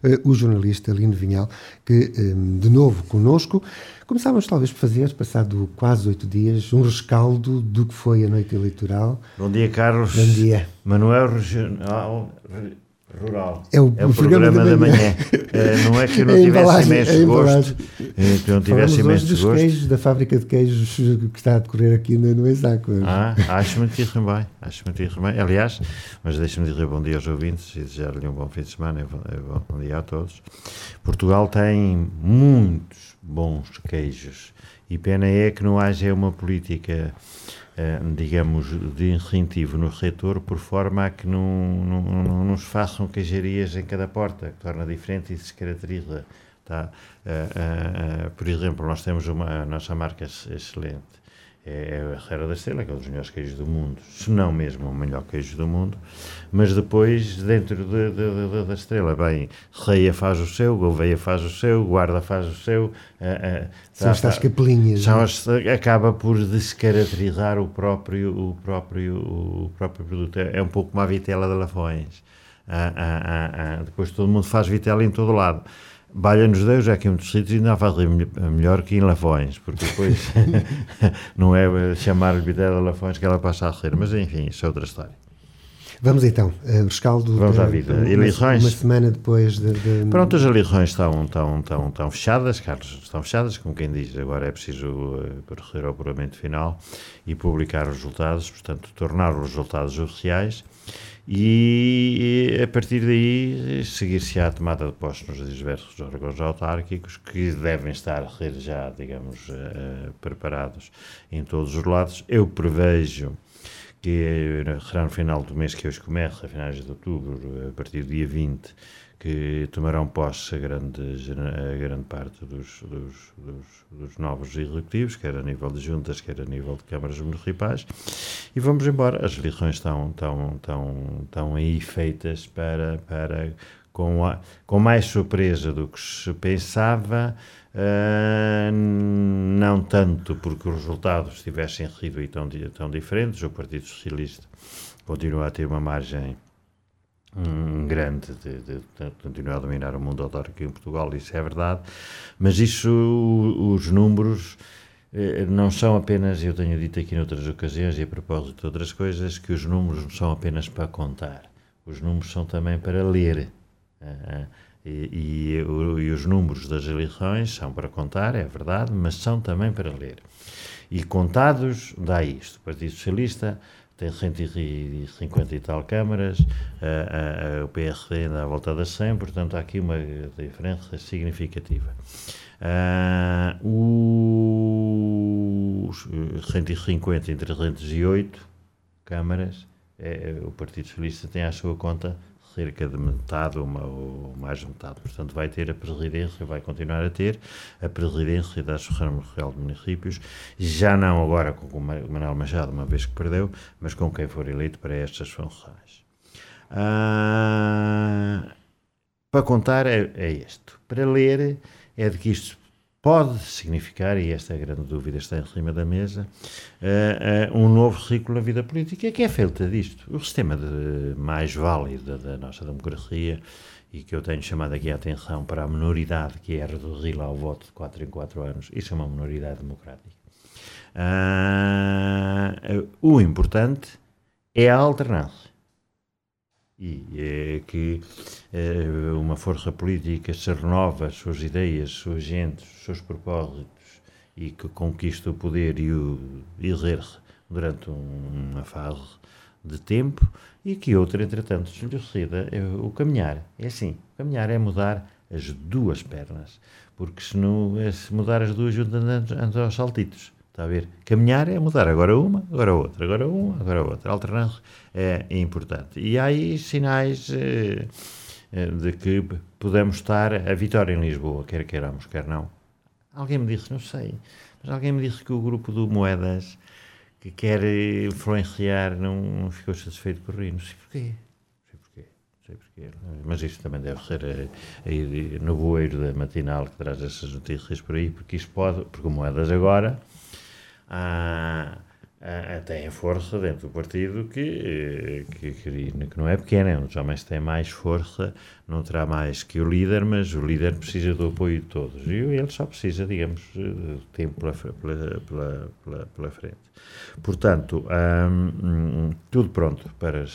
o jornalista Lino Vinhal, que, de novo connosco, começávamos talvez por fazer, passado quase 8 dias, um rescaldo do que foi a noite eleitoral. Bom dia, Carlos. Bom dia. Manuel Regional Rural. É o programa da manhã. Não é que eu não tivesse imenso gosto. Que eu não tivesse imenso dos gosto. Queijos, da fábrica de queijos que está a decorrer aqui no ESAC. Acho-me que irem bem. Aliás, mas deixa-me dizer bom dia aos ouvintes e desejar-lhe um bom fim de semana. Bom dia a todos. Portugal tem muitos bons queijos e pena é que não haja uma política, digamos, de incentivo no retor, por forma a que não nos façam queijarias em cada porta, que torna diferente e se caracteriza. Tá? Por exemplo, nós temos a nossa marca excelente, é a Serra da Estrela, que é um dos melhores queijos do mundo, se não mesmo o melhor queijo do mundo, mas depois, dentro da Estrela, bem, Reia faz o seu, Gouveia faz o seu, Guarda faz o seu. São estas capelinhas. Acaba por descaracterizar o próprio produto. É um pouco como a vitela de Lafões. Depois todo mundo faz vitela em todo lado. Valha-nos Deus, aqui em muitos sítios ainda faz melhor que em Lafões, porque depois não é chamar-lhe vitela de Lafões que ela passa a rir, mas enfim, isso é outra história. Vamos então, rescaldo. Vamos à vida. Eleições. Uma semana depois de... Pronto, as eleições estão fechadas, Carlos, estão fechadas, como quem diz, agora é preciso percorrer ao apuramento final e publicar os resultados, portanto, tornar os resultados oficiais e a partir daí seguir-se-á a tomada de posse nos diversos órgãos autárquicos que devem estar já, digamos, preparados em todos os lados. Eu prevejo que será no final do mês que hoje começa, a finais de outubro, a partir do dia 20, que tomarão posse a grande parte dos novos executivos, quer a nível de juntas, quer a nível de câmaras municipais, e vamos embora. As eleições estão aí feitas para com mais surpresa do que se pensava, não tanto porque os resultados tivessem sido tão diferentes. O Partido Socialista continua a ter uma margem grande de continuar a dominar o mundo autárquico em Portugal, isso é verdade, mas os números não são apenas, eu tenho dito aqui noutras ocasiões e a propósito de outras coisas, que os números não são apenas para contar, os números são também para ler. E os números das eleições são para contar, é verdade, mas são também para ler. E contados dá isto: o Partido Socialista tem 150 e tal câmaras, o PSD anda à volta das 100, portanto há aqui uma diferença significativa. Os 150 em 308 câmaras, o Partido Socialista tem à sua conta cerca de metade ou mais de metade, portanto vai ter a presidência, vai continuar a ter a presidência da Associação Real de Municípios, já não agora com o Manuel Machado, uma vez que perdeu, mas com quem for eleito para estas funções. Para contar é isto, para ler é de que isto pode significar, e esta grande dúvida está em cima da mesa, um novo ciclo na vida política, que é feita disto. O sistema mais válido da nossa democracia, e que eu tenho chamado aqui a atenção para a minoridade, que é reduzi-la ao voto de 4 em 4 anos, isso é uma minoridade democrática. O importante é a alternância. E é que uma força política se renova as suas ideias, os seus agentes, os seus propósitos e que conquista o poder e o exerce durante uma fase de tempo e que outra, entretanto, se lhe ceda o caminhar. É assim, o caminhar é mudar as duas pernas, porque se mudar as duas juntas anda aos saltitos. Está a ver? Caminhar é mudar agora uma, agora outra, agora uma, agora outra. A alternância é importante. E há aí sinais de que podemos estar a vitória em Lisboa, quer queiramos, quer não. Alguém me disse, não sei, mas alguém me disse que o grupo do Moedas, que quer influenciar, não ficou satisfeito com o Rio. Não sei porquê. Mas isto também deve ser aí no bueiro da matinal que traz essas notícias por aí, porque isto pode, porque o Moedas agora Tem força dentro do partido que não é pequena. Os homens têm mais força, não terá mais que o líder, mas o líder precisa do apoio de todos. E ele só precisa, digamos, de tempo pela frente. Portanto, tudo pronto para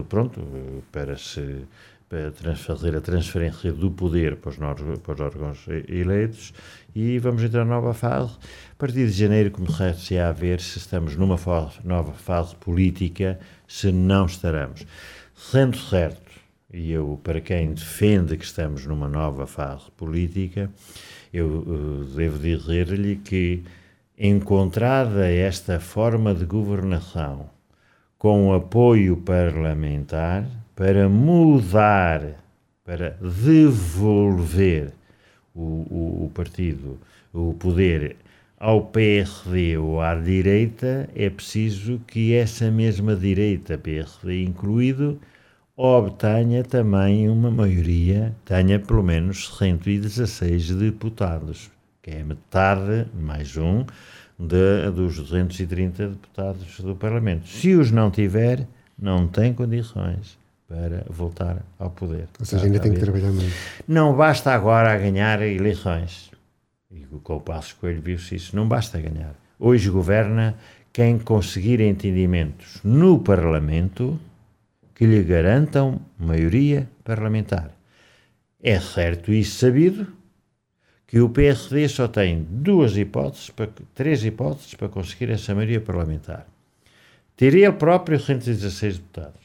fazer a transferência do poder para os órgãos eleitos, e vamos entrar na nova fase. A partir de janeiro começar-se a ver se estamos numa nova fase política, se não estaremos. Sendo certo, e eu, para quem defende que estamos numa nova fase política, eu devo dizer-lhe que, encontrada esta forma de governação com apoio parlamentar, para mudar, para devolver o partido, o poder ao PSD ou à direita, é preciso que essa mesma direita, PSD incluído, obtenha também uma maioria, tenha pelo menos 116 deputados, que é metade, mais um, dos 230 deputados do Parlamento. Se os não tiver, não tem condições para voltar ao poder. Ou seja, ainda tem que trabalhar muito. Não basta agora ganhar eleições. E com o Passos Coelho viu-se isso. Não basta ganhar. Hoje governa quem conseguir entendimentos no Parlamento que lhe garantam maioria parlamentar. É certo e sabido que o PSD só tem três hipóteses para conseguir essa maioria parlamentar. Ter ele próprio 116 deputados.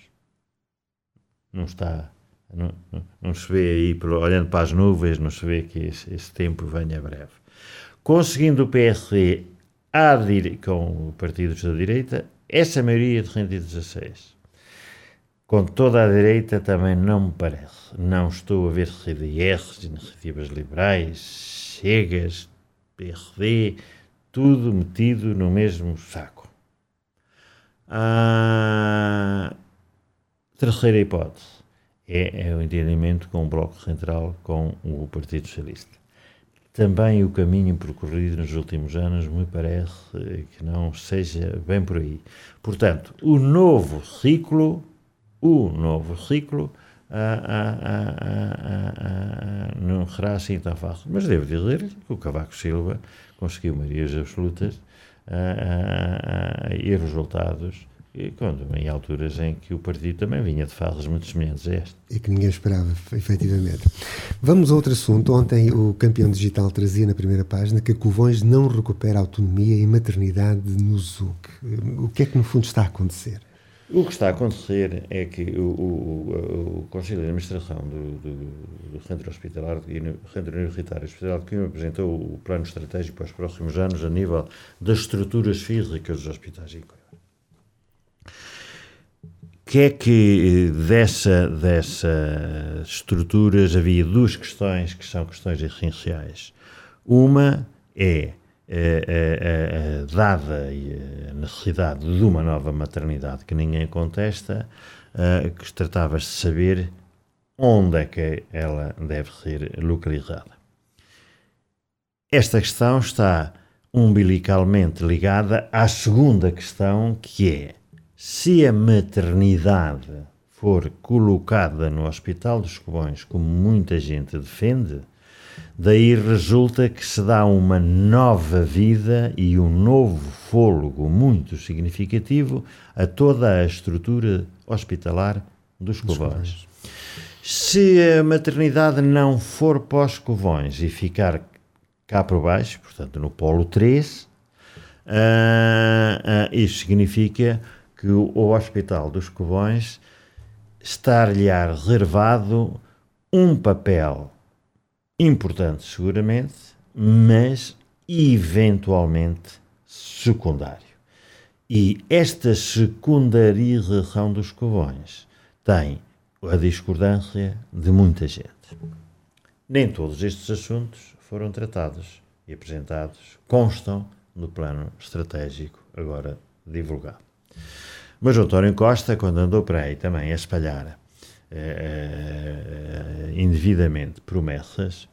Não se vê aí, olhando para as nuvens, não se vê que esse tempo venha breve. Conseguindo o PSD com partidos da direita, essa maioria de 116. Com toda a direita também não me parece. Não estou a ver CDRs, iniciativas liberais, Chegas, PSD, tudo metido no mesmo saco. Terceira hipótese é o entendimento com o Bloco Central, com o Partido Socialista. Também o caminho percorrido nos últimos anos me parece que não seja bem por aí. Portanto, o novo ciclo não será assim tão fácil. Mas devo dizer que o Cavaco Silva conseguiu maiorias absolutas e resultados em alturas em que o partido também vinha de fases muito semelhantes a esta. E que ninguém esperava, efetivamente. Vamos a outro assunto. Ontem o Campeão Digital trazia na primeira página que a Covões não recupera autonomia e maternidade no ZUC. O que é que no fundo está a acontecer? O que está a acontecer é que o Conselho de Administração do Centro Hospitalar, Centro Universitário Hospitalar de Coimbra, apresentou o plano estratégico para os próximos anos a nível das estruturas físicas dos hospitais em Coimbra. Que é que dessas estruturas havia duas questões que são questões essenciais. Uma é dada a necessidade de uma nova maternidade que ninguém contesta, que tratava-se de saber onde é que ela deve ser localizada. Esta questão está umbilicalmente ligada à segunda questão, que é: se a maternidade for colocada no Hospital dos Covões, como muita gente defende, daí resulta que se dá uma nova vida e um novo fôlego muito significativo a toda a estrutura hospitalar dos Covões. Se a maternidade não for pós Covões e ficar cá por baixo, portanto no Polo 3, isso significa que o Hospital dos Covões estar-lhe-á reservado um papel importante, seguramente, mas eventualmente secundário. E esta secundarização dos Covões tem a discordância de muita gente. Nem todos estes assuntos foram tratados e apresentados, constam no plano estratégico agora divulgado. Mas o António Costa, quando andou para aí também a espalhar indevidamente promessas,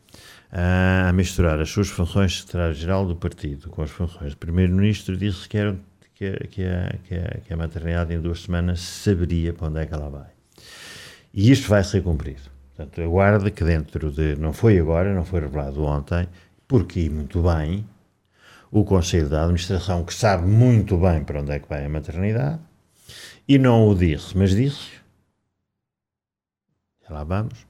a misturar as suas funções de secretário-geral do partido com as funções de primeiro-ministro, disse que que a maternidade em 2 semanas saberia para onde é que ela vai. E isto vai ser cumprido. Portanto, aguarde que dentro de... Não foi agora, não foi revelado ontem, porque, muito bem, o Conselho de Administração, que sabe muito bem para onde é que vai a maternidade, e não o disse, mas disse, já lá vamos,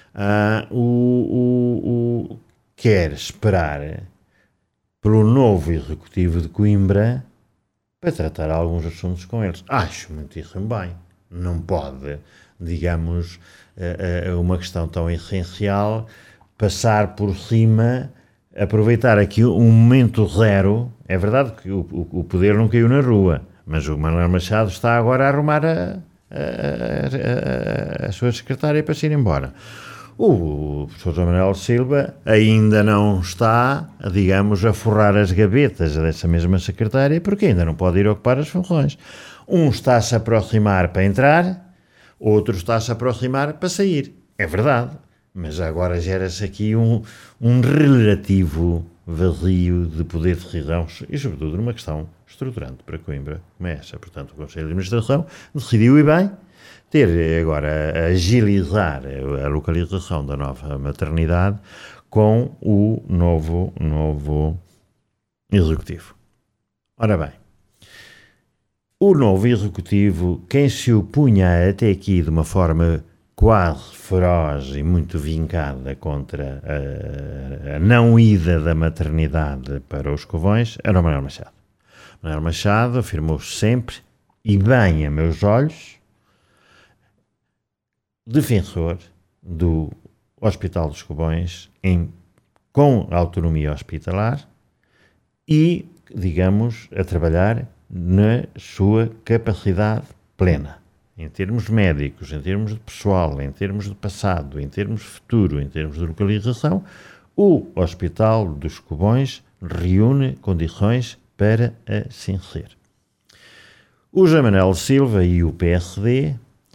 quer esperar pelo novo Executivo de Coimbra para tratar alguns assuntos com eles. Acho muitíssimo bem. Não pode, digamos, uma questão tão essencial passar por cima, aproveitar aqui um momento zero. É verdade que o poder não caiu na rua, mas o Manuel Machado está agora a arrumar a sua secretária para se ir embora. O professor Manuel Silva ainda não está, digamos, a forrar as gavetas dessa mesma secretária, porque ainda não pode ir ocupar as funções. Um está-se a aproximar para entrar, outro está-se a aproximar para sair. É verdade, mas agora gera-se aqui um relativo vazio de poder de decisão e, sobretudo, numa questão estruturante para Coimbra, como é essa. Portanto, o Conselho de Administração decidiu, e bem, ter agora a agilizar a localização da nova maternidade com o novo Executivo. Ora bem, o novo Executivo, quem se opunha até aqui de uma forma quase feroz e muito vincada contra a não ida da maternidade para os Covões, era o Manuel Machado. Manuel Machado afirmou sempre, e bem a meus olhos, defensor do Hospital dos Covões com autonomia hospitalar e, digamos, a trabalhar na sua capacidade plena, em termos médicos, em termos de pessoal, em termos de passado, em termos de futuro, em termos de localização. O Hospital dos Covões reúne condições para assim ser. O José Manuel Silva e o PSD,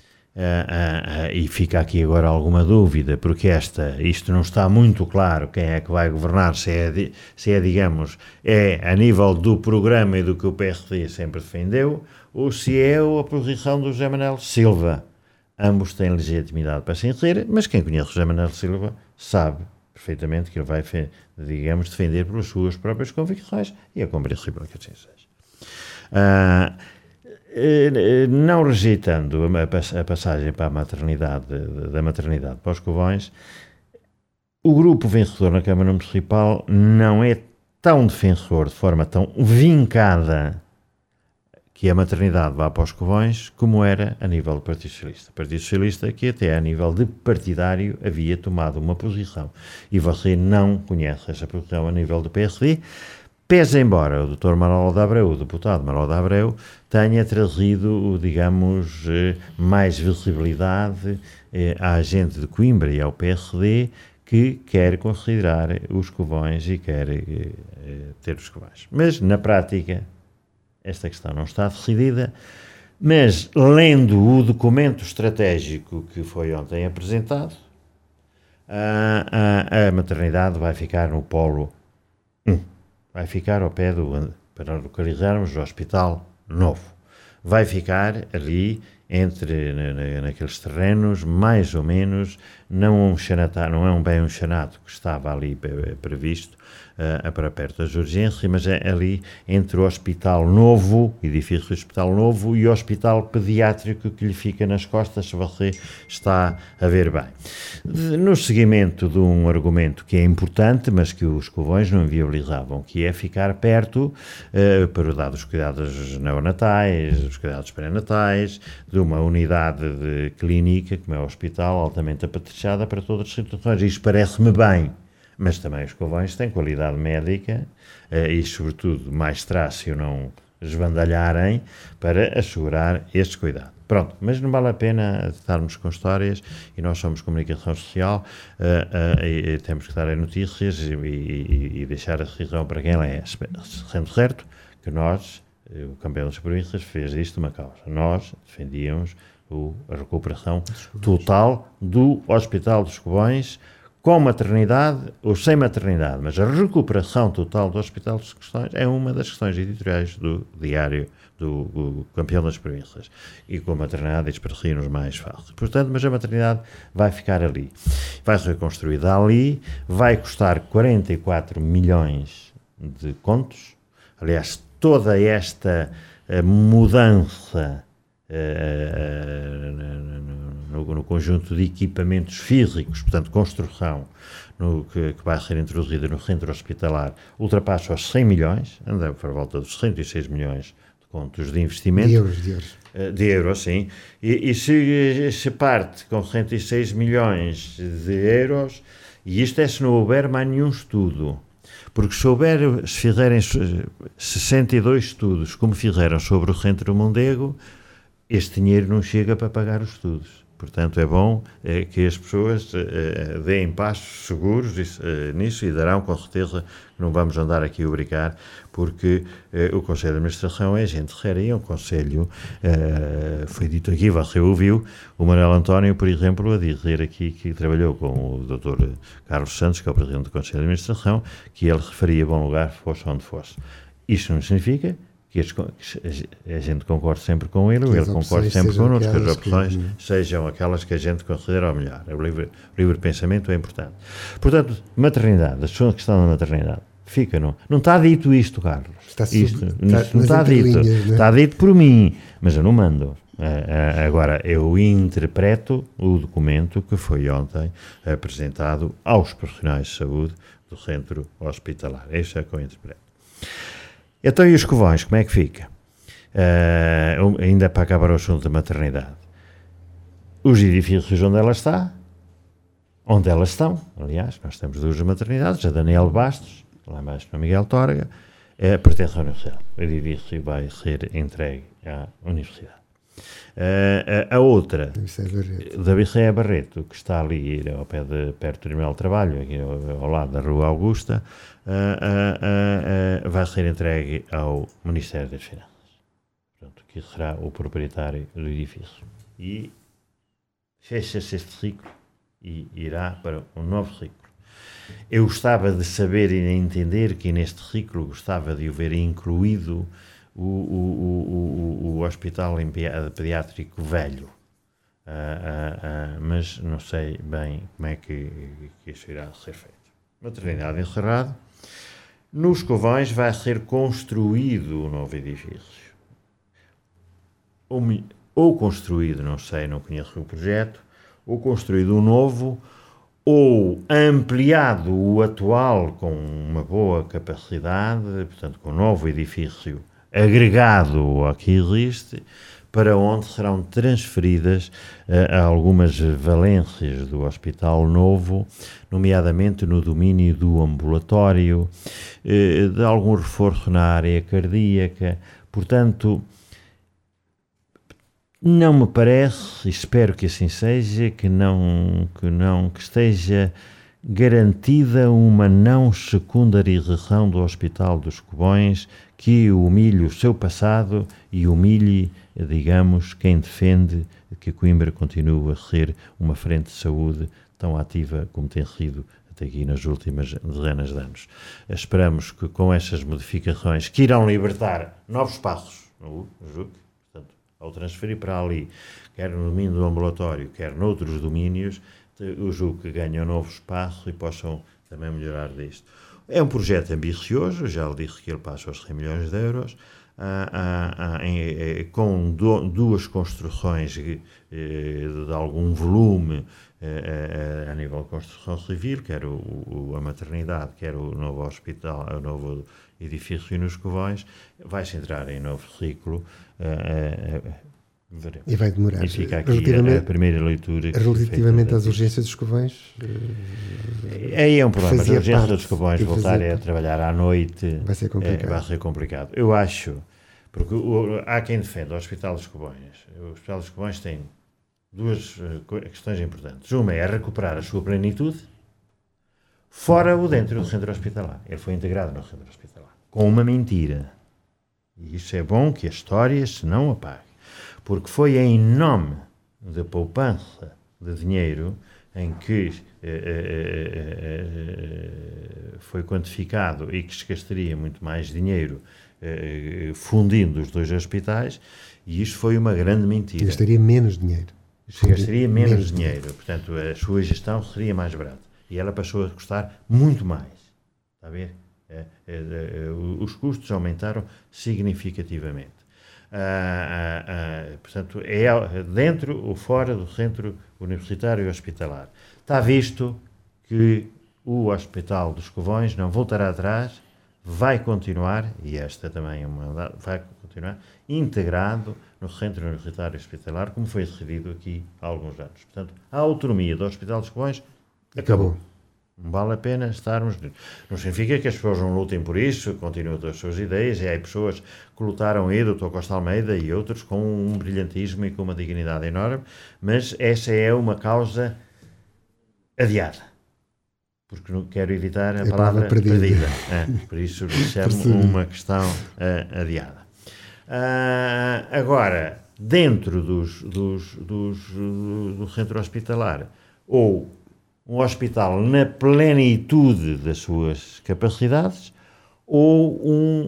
e fica aqui agora alguma dúvida, porque isto não está muito claro quem é que vai governar, se é, digamos, a nível do programa e do que o PSD sempre defendeu, ou se é a posição do José Manuel Silva. Ambos têm legitimidade para se ser, mas quem conhece o José Manuel Silva sabe perfeitamente que ele vai, digamos, defender pelas suas próprias convicções, e é compreensível que assim seja. Não rejeitando a passagem para a maternidade, da maternidade para os Covões, o grupo vencedor na Câmara Municipal não é tão defensor, de forma tão vincada, que a maternidade vá para os Covões, como era a nível do Partido Socialista. O Partido Socialista, que até a nível de partidário havia tomado uma posição, e você não conhece essa posição a nível do PSD, pese embora o Dr. Manuel de Abreu, o deputado Manuel de Abreu, tenha trazido, digamos, mais visibilidade à gente de Coimbra e ao PSD, que quer considerar os Covões e quer ter os Covões. Mas, na prática, esta questão não está decidida, mas, lendo o documento estratégico que foi ontem apresentado, a maternidade vai ficar no polo 1. Vai ficar ao pé para localizarmos o Hospital Novo. Vai ficar ali naqueles terrenos, mais ou menos, não é bem um chanato que estava ali previsto para perto das urgências, mas é ali entre o Hospital Novo, edifício Hospital Novo, e o Hospital Pediátrico que lhe fica nas costas, se você está a ver bem. No seguimento de um argumento que é importante, mas que os Covões não viabilizavam, que é ficar perto para dar os cuidados neonatais, os cuidados pré-natais, de uma unidade de clínica, como é o hospital, altamente apetrechada para todas as situações. Isto parece-me bem, mas também os Covões têm qualidade médica e, sobretudo, mais trácio não esbandalharem para assegurar este cuidado. Pronto, mas não vale a pena estarmos com histórias, e nós somos comunicação social, e temos que dar as notícias e deixar a decisão para quem ela é. Sendo certo que nós, o campeão das províncias, fez isto uma causa. Nós defendíamos a recuperação total do Hospital dos Covões com maternidade ou sem maternidade, mas a recuperação total do Hospital dos Costões é uma das questões editoriais do diário do Campeão das Províncias. E com a maternidade isso parecia-nos mais fácil. Portanto, mas a maternidade vai ficar ali. Vai ser construída ali, vai custar 44 milhões de contos. Aliás, toda esta mudança no conjunto de equipamentos físicos, portanto, construção, que vai ser introduzida no centro hospitalar, ultrapassa os 100 milhões, anda para a volta dos 106 milhões de contos de investimento. De euros, sim. E se parte com 106 milhões de euros, e isto é se não houver mais nenhum estudo, porque se fizerem 62 estudos, como fizeram sobre o Centro Mondego, este dinheiro não chega para pagar os estudos. Portanto, é bom que as pessoas deem passos seguros nisso e darão, com certeza, que não vamos andar aqui a obrigar, porque o Conselho de Administração é gente séria, é um Conselho, foi dito aqui, você ouviu, o Manuel António, por exemplo, a dizer aqui que trabalhou com o Dr. Carlos Santos, que é o Presidente do Conselho de Administração, que ele referia bom lugar, fosse onde fosse. Isto não significa que a gente concorde sempre com ele, ou ele concorde sempre connosco, que as opções sejam aquelas que a gente considera o melhor. O livre pensamento é importante. Portanto, maternidade, a sua questão da maternidade, não está dito isto, Carlos. Não está dito. Está dito por mim, mas eu não mando. Agora, eu interpreto o documento que foi ontem apresentado aos profissionais de saúde do centro hospitalar. Isso é que eu interpreto. Então, e os Covões, como é que fica? Ainda para acabar o assunto da maternidade. Os edifícios onde ela está, onde elas estão, aliás, nós temos duas maternidades, a Daniel Bastos, lá mais no Miguel Torga, pertence à Universidade. O edifício vai ser entregue à Universidade. A outra, da Vicéia Barreto, que está ali perto do Tribunal de Trabalho, aqui ao lado da Rua Augusta, vai ser entregue ao Ministério das Finanças, portanto, que será o proprietário do edifício. E fecha-se este ciclo e irá para um novo ciclo. Eu gostava de saber e de entender que neste ciclo gostava de o ver incluído o Hospital Pediátrico Velho, mas não sei bem como é que isso irá ser feito. Maternidade encerrada. Nos Covões vai ser construído um novo edifício. Ou construído, não sei, não conheço o projeto, ou construído um novo, ou ampliado o atual com uma boa capacidade, portanto, com um novo edifício agregado ao que existe, para onde serão transferidas algumas valências do Hospital Novo, nomeadamente no domínio do ambulatório, de algum reforço na área cardíaca. Portanto, não me parece, e espero que assim seja, que esteja garantida uma não secundarização do Hospital dos Covões, que humilhe o seu passado e humilhe, digamos, quem defende que Coimbra continue a ser uma frente de saúde tão ativa como tem sido até aqui nas últimas dezenas de anos. Esperamos que com essas modificações, que irão libertar novos passos no JUC, portanto, ao transferir para ali, quer no domínio do ambulatório, quer noutros domínios, o JUC ganhe um novo espaço e possam também melhorar disto. É um projeto ambicioso, já lhe disse que ele passa aos 100 milhões de euros, com duas construções de algum volume a nível de construção civil, quer a maternidade, quer o novo hospital, o novo edifício nos Covões. Vai-se entrar em novo ciclo. Veremos. E vai demorar. E fica aqui a primeira leitura. Relativamente às urgências dos Covões? Aí é um problema. As urgências dos Covões voltarem a trabalhar à noite vai ser complicado. Vai ser complicado. Eu acho, porque há quem defenda o Hospital dos Covões. O Hospital dos Covões tem duas questões importantes. Uma é recuperar a sua plenitude fora ou dentro do centro hospitalar. Ele foi integrado no centro hospitalar. Com uma mentira. E isso é bom que a história se não apague. Porque foi em nome da poupança de dinheiro em que foi quantificado e que se gastaria muito mais dinheiro fundindo os 2 hospitais, e isto foi uma grande mentira. Gastaria menos dinheiro. Se gastaria menos dinheiro, portanto a sua gestão seria mais barata. E ela passou a custar muito mais. Está a ver? Os custos aumentaram significativamente. Portanto, é dentro ou fora do centro universitário e hospitalar. Está visto que o Hospital dos Covões não voltará atrás, vai continuar, e esta também é uma, vai continuar, integrado no Centro Universitário Hospitalar, como foi decidido aqui há alguns anos. Portanto, a autonomia do Hospital dos Covões acabou. Não vale a pena estarmos... Não significa que as pessoas não lutem por isso, continuam com as suas ideias, e há pessoas que lutaram aí, o Dr. Costa Almeida e outros, com um brilhantismo e com uma dignidade enorme, mas essa é uma causa adiada. Porque não quero evitar a palavra perdida. Por isso chamo uma questão adiada. Agora, dentro do centro hospitalar, ou um hospital na plenitude das suas capacidades, ou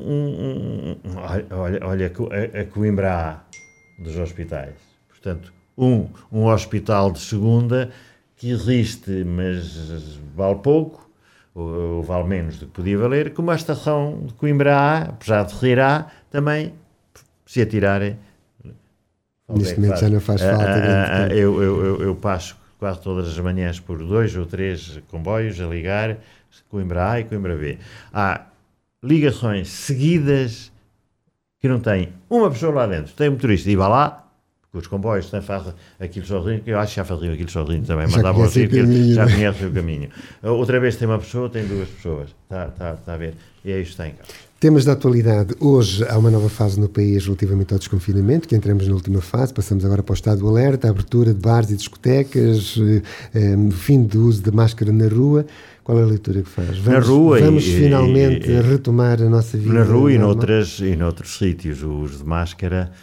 olha a Coimbra dos hospitais. Portanto, um hospital de segunda que existe, mas vale pouco, ou vale menos do que podia valer, como a estação de Coimbra A, apesar de rir A, também se atirarem. Neste momento já não faz falta. Eu passo quase todas as manhãs por 2 ou 3 comboios a ligar Coimbra A e Coimbra B. Há ligações seguidas que não tem uma pessoa lá dentro. Tem um motorista e vai lá, porque os comboios fazem aquilo sozinho, que eu acho que já faziam aquilo sozinho também, mandavam assim, já conhecem o caminho. Outra vez tem uma pessoa, tem 2 pessoas. Está a ver? E é isto que tem cá. Temas da atualidade. Hoje há uma nova fase no país relativamente ao desconfinamento, que entramos na última fase, passamos agora para o estado de alerta, a abertura de bares e discotecas, fim do uso de máscara na rua. Qual é a leitura que faz? Vamos finalmente retomar a nossa vida? Na rua e noutros sítios. O uso de máscara,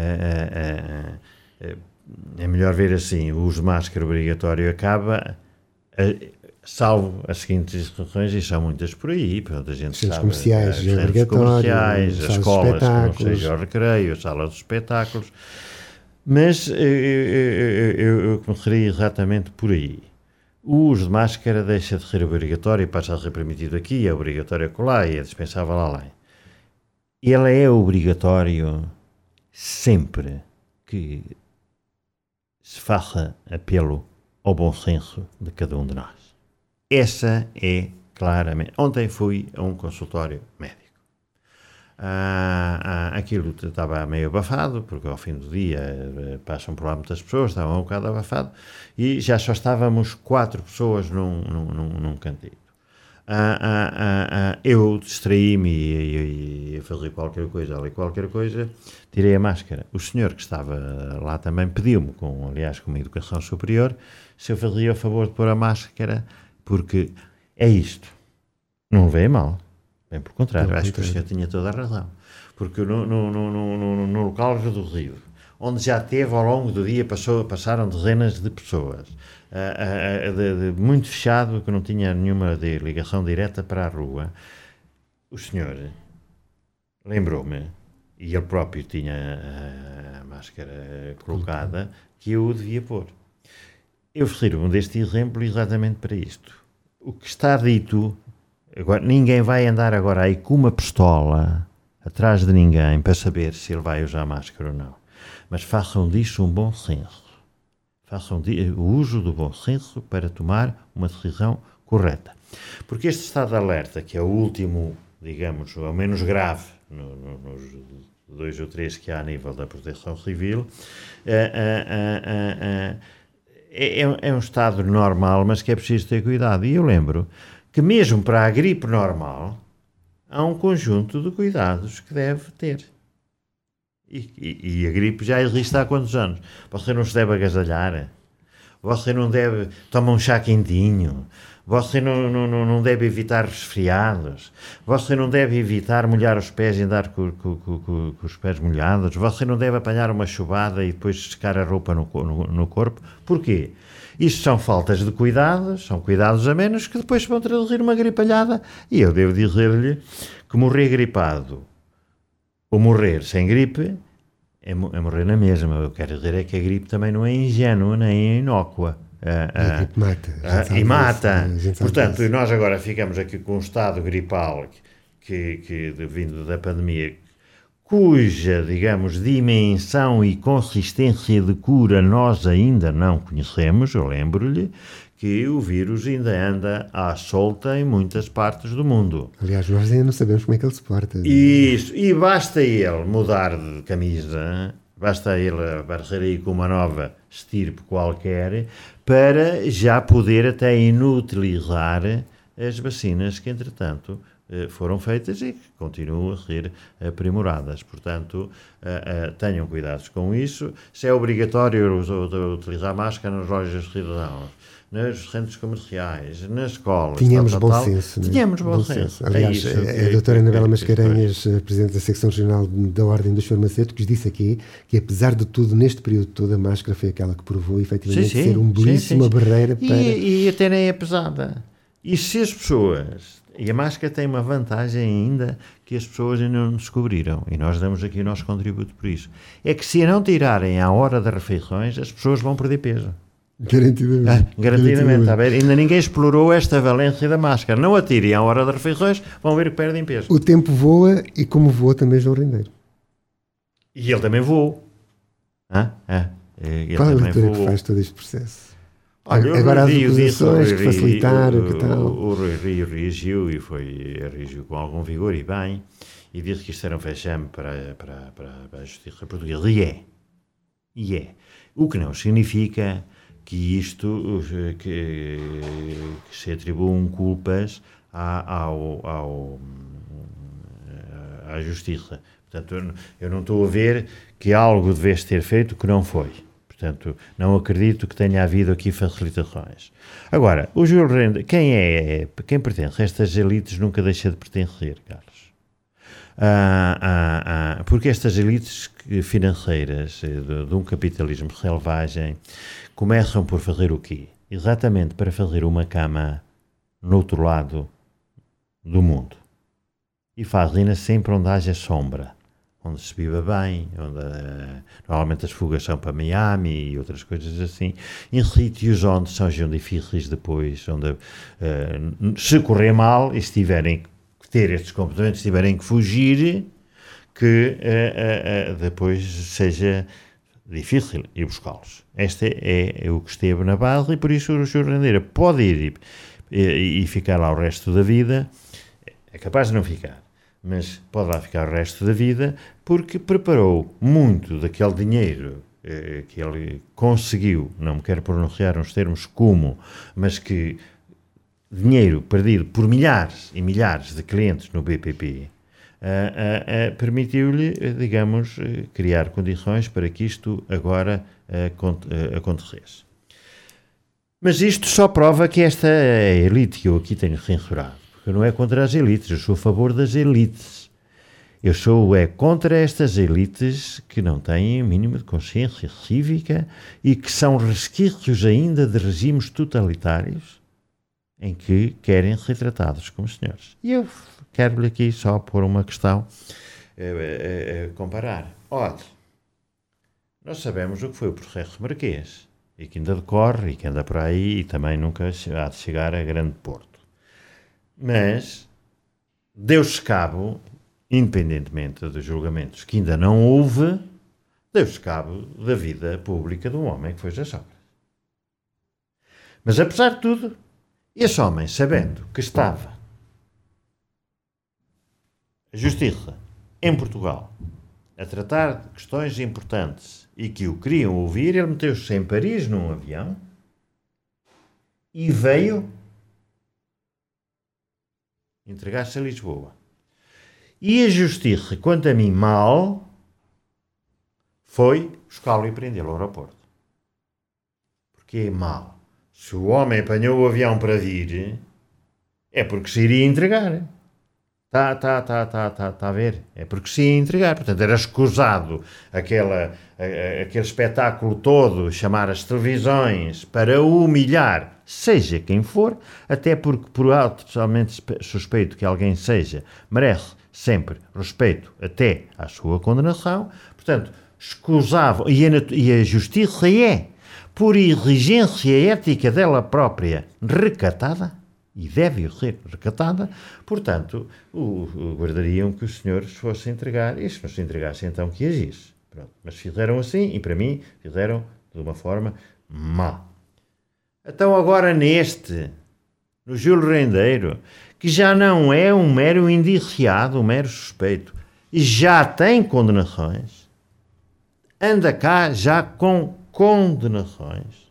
é melhor ver assim, o uso de máscara obrigatório acaba... salvo as seguintes instruções, e são muitas por aí, pronto, a gente centros sabe, comerciais, centros comerciais, as escolas, que não seja o recreio, as salas de espetáculos, mas eu começaria exatamente por aí. O uso de máscara deixa de ser obrigatório e passa a ser permitido aqui, é obrigatório acolá e é dispensável além. Ele é obrigatório sempre que se faça apelo ao bom senso de cada um de nós. Essa é claramente... Ontem fui a um consultório médico. Aquilo estava meio abafado, porque ao fim do dia passam por lá muitas pessoas, estava um bocado abafado, e já só estávamos 4 pessoas num cantinho. Eu distraí-me e fazia qualquer coisa, tirei a máscara. O senhor que estava lá também pediu-me, aliás com uma educação superior, se eu fazia o favor de pôr a máscara, porque é isto. Não veio mal. Bem, por contrário, acho que o senhor tinha toda a razão. Porque no local reduzido, onde já teve ao longo do dia, passaram dezenas de pessoas, muito fechado, que não tinha nenhuma ligação direta para a rua, o senhor lembrou-me, e ele próprio tinha a máscara colocada, que eu o devia pôr. Eu refiro-me deste exemplo exatamente para isto. O que está dito, agora, ninguém vai andar agora aí com uma pistola atrás de ninguém para saber se ele vai usar máscara ou não. Mas façam disso um bom senso. Façam o uso do bom senso para tomar uma decisão correta. Porque este estado de alerta, que é o último, digamos, o menos grave, nos 2 ou 3 que há a nível da proteção civil, é um estado normal, mas que é preciso ter cuidado. E eu lembro que mesmo para a gripe normal, há um conjunto de cuidados que deve ter. E a gripe já existe há quantos anos? Você não se deve agasalhar, você não deve tomar um chá quentinho, você não deve evitar resfriados, você não deve evitar molhar os pés e andar com os pés molhados, você não deve apanhar uma chuvada e depois secar a roupa no corpo. Porquê? Isto são faltas de cuidados, são cuidados a menos que depois vão traduzir uma gripalhada. E eu devo dizer-lhe que morrer gripado ou morrer sem gripe é morrer na mesma. Eu quero dizer é que a gripe também não é ingênua nem inócua. A gripe mata. E mata. Portanto, nós agora ficamos aqui com um estado gripal que vindo da pandemia, cuja, digamos, dimensão e consistência de cura nós ainda não conhecemos. Eu lembro-lhe que o vírus ainda anda à solta em muitas partes do mundo. Aliás, nós ainda não sabemos como é que ele se porta. Isso, e basta ele mudar de camisa, basta ele aparecer aí com uma nova estirpe qualquer, para já poder até inutilizar as vacinas que, entretanto, foram feitas e que continuam a ser aprimoradas. Portanto, tenham cuidados com isso. Se é obrigatório utilizar máscara nas lojas de cidadãos, nos centros comerciais, nas escolas... Tínhamos bom senso. Tínhamos bom senso. Aliás, a doutora Anabela Mascarenhas, Presidente da Secção Regional da Ordem dos Farmacêuticos, disse aqui que, apesar de tudo, neste período todo, a máscara foi aquela que provou, efetivamente, ser uma belíssima barreira para... E até nem é pesada. E se as pessoas... E a máscara tem uma vantagem ainda que as pessoas ainda não descobriram, e nós damos aqui o nosso contributo por isso. É que se a não tirarem à hora das refeições, as pessoas vão perder peso. Garantidamente. Está a ver? Ainda ninguém explorou esta valência da máscara. Não a tirem à hora das refeições, vão ver que perdem peso. O tempo voa e como voa também João Rendeiro. E ele também voou. Qual é a leitura que faz todo este processo? Olha, agora as acusações que facilitaram, que tal? O Rui Rio reagiu e reagiu com algum vigor e bem, e disse que isto era um vexame para a justiça portuguesa. E é. O que não significa que isto, que se atribuam culpas à justiça. Portanto, eu não estou a ver que algo devesse ter feito que não foi. Portanto, não acredito que tenha havido aqui facilitações. Agora, o Júlio Rendeiro, quem pertence a estas elites nunca deixa de pertencer, Carlos. Porque estas elites financeiras de um capitalismo selvagem começam por fazer o quê? Exatamente para fazer uma cama no outro lado do mundo. E fazem-na sempre onde haja sombra, onde se viva bem, onde normalmente as fugas são para Miami e outras coisas assim, em sítios onde sejam difíceis depois, onde se correr mal e se tiverem que ter estes comportamentos, se tiverem que fugir, que depois seja difícil ir buscá-los. Este é o que esteve na base, e por isso o Júlio Rendeiro pode ir e ficar lá o resto da vida. É capaz de não ficar, mas pode lá ficar o resto da vida, porque preparou muito daquele dinheiro que ele conseguiu, não me quero pronunciar uns termos como, mas que dinheiro perdido por milhares e milhares de clientes no BPP, permitiu-lhe, digamos, criar condições para que isto agora acontecesse. Mas isto só prova que esta elite que eu aqui tenho censurado, porque eu não é contra as elites, eu sou a favor das elites. Eu sou contra estas elites que não têm o mínimo de consciência cívica e que são resquícios ainda de regimes totalitários em que querem ser tratados como senhores. E eu quero-lhe aqui só pôr uma questão, comparar. Olha, nós sabemos o que foi o processo Marquês, e que ainda decorre, e que anda por aí, e também nunca há de chegar a grande porto. Mas deu-se cabo, independentemente dos julgamentos que ainda não houve, deu-se cabo da vida pública de um homem que foi José Sócrates. Mas apesar de tudo, esse homem, sabendo que estava a justiça em Portugal a tratar de questões importantes e que o queriam ouvir, ele meteu-se em Paris num avião e veio entregar-se a Lisboa. E a justiça, quanto a mim, mal, foi buscá-lo e prendê-lo ao aeroporto. Porque é mal. Se o homem apanhou o avião para vir, é porque se iria entregar. Está a ver? É porque se ia entregar. Portanto, era escusado aquele espetáculo todo, chamar as televisões para humilhar, seja quem for, até porque, por altamente suspeito que alguém seja, merece sempre respeito até à sua condenação. Portanto, escusava, e a justiça é, por exigência ética dela própria, recatada, e deve ser recatada, portanto, guardariam que os senhores fossem entregar, e se não se entregasse, então que agisse. Pronto. Mas fizeram assim, e para mim, fizeram de uma forma má. Então agora no Júlio Rendeiro, que já não é um mero indiciado, um mero suspeito, e já tem condenações, anda cá já com condenações,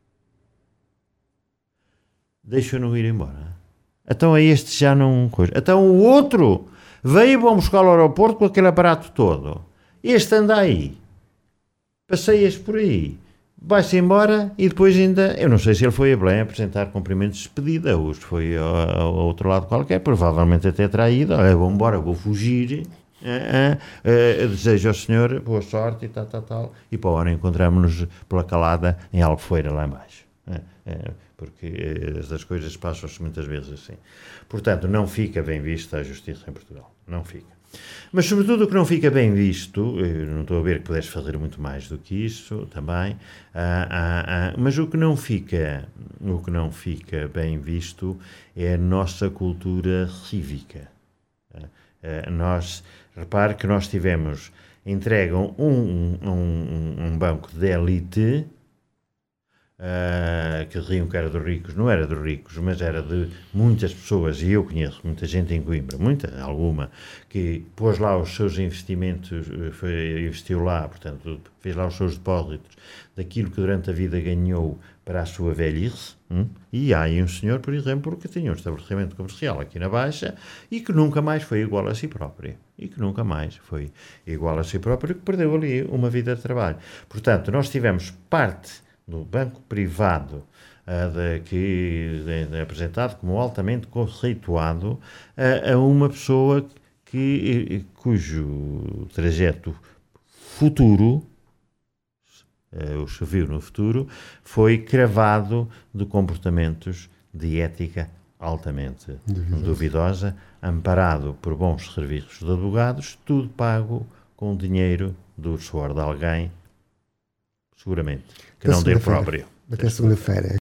deixa-no ir embora. Então a este já não... Então o outro veio para buscar ao aeroporto com aquele aparato todo. Este anda aí. Passeias por aí. Vai-se embora e depois ainda... Eu não sei se ele foi a Belém apresentar cumprimentos de despedida ou se foi ao outro lado qualquer. Provavelmente até terá ido. Olha, vou embora, vou fugir. Desejo ao senhor boa sorte e tal. E para a hora encontramos-nos pela calada em Albufeira, lá embaixo. Porque estas coisas passam-se muitas vezes assim. Portanto, não fica bem vista a justiça em Portugal. Não fica. Mas, sobretudo, o que não fica bem visto, eu não estou a ver que pudesse fazer muito mais do que isso também, mas o que não fica bem visto é a nossa cultura cívica. Repare que nós tivemos, entregam um banco de elite, que diziam que era dos ricos, não era dos ricos, mas era de muitas pessoas, e eu conheço muita gente em Coimbra, alguma, que pôs lá os seus investimentos, investiu lá, portanto, fez lá os seus depósitos daquilo que durante a vida ganhou para a sua velhice, e há aí um senhor, por exemplo, que tinha um estabelecimento comercial aqui na Baixa e que nunca mais foi igual a si próprio, que perdeu ali uma vida de trabalho. Portanto, nós tivemos parte do banco privado, apresentado como altamente conceituado a uma pessoa cujo trajeto futuro, se viu no futuro, foi cravado de comportamentos de ética altamente duvidosa, amparado por bons serviços de advogados, tudo pago com dinheiro do suor de alguém, seguramente, que não dele próprio. Até segunda-feira.